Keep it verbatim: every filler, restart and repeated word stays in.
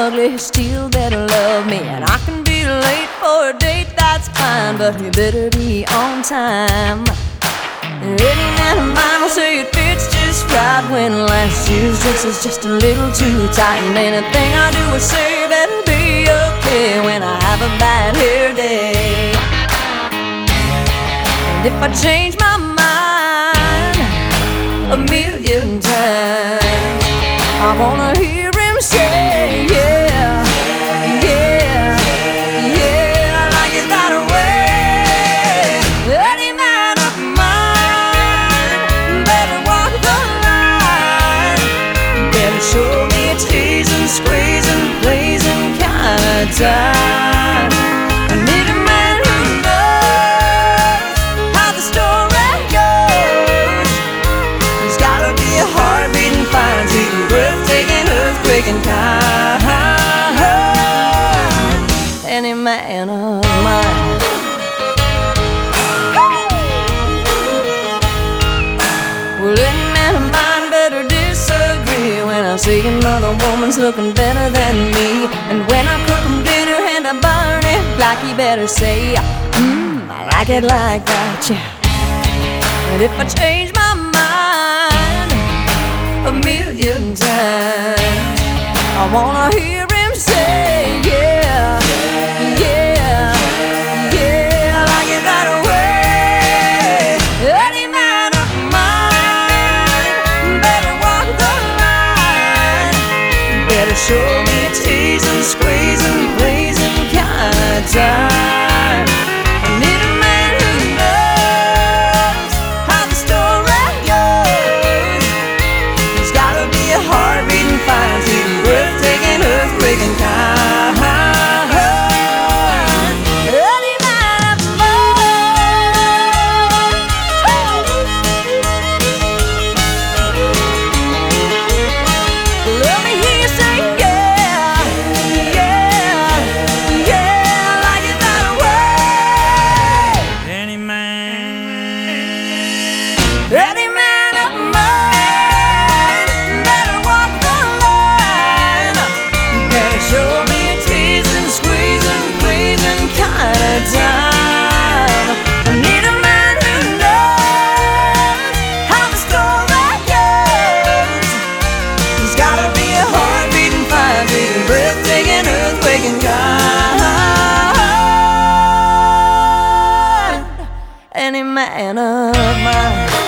ugly, he still better love me. And I can be late for a date, that's fine, but he better be on time. And any man of mine will say it fits just right when last year's dress is just a little too tight. And anything I do or say better be okay when I have a bad hair day. And if I change my mind a million times, I wanna hear him say, yeah, yeah, yeah, I like it that way. Any man of mine better walk the line, better show me a teasing, squeezing, blazing kind of time. I need a man who knows how the story goes. He's gotta be a heart-beating, fine-beating, breathtaking, earthquaking kind. Any man of mine. Well, any man of mine better disagree when I see another woman's looking better than me. And when I cook him dinner and I burn it like, he better say, mmm, I like it like that, yeah. And if I change my mind a million times, I wanna hear him say, yeah, yeah, yeah, I like it that way. Any man of mine better walk the line, better show me a teasing, squeezing, blazing kind of time. I need a man who knows how the story goes. He's gotta be a heart-beating, fine-beating, breathtaking, earthquaking kind. Any man of mine. Let me hear you say, yeah, yeah, yeah, I like it that way. Any man, Any man of mine better walk the line, better show me a teasing, squeezing, pleasing kind of time. I need a man who knows how the story goes. He's gotta be a heart-beating, fine-beating, breathtaking, earthquaking kind. Any man of mine.